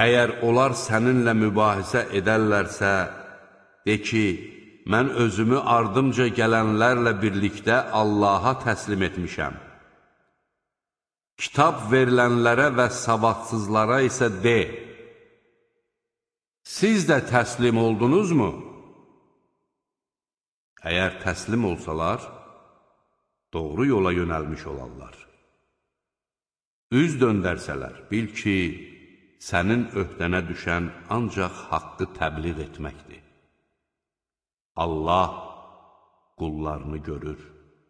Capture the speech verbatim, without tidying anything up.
Əgər onlar səninlə mübahisə edərlərsə, de ki, mən özümü ardımca gələnlərlə birlikdə Allaha təslim etmişəm. Kitab verilənlərə və savadsızlara isə de, siz də təslim oldunuzmu? Əgər təslim olsalar, doğru yola yönəlmiş olarlar. Üz döndərsələr, bil ki, sənin öhdənə düşən ancaq haqqı təbliğ etməkdir. Allah qullarını görür.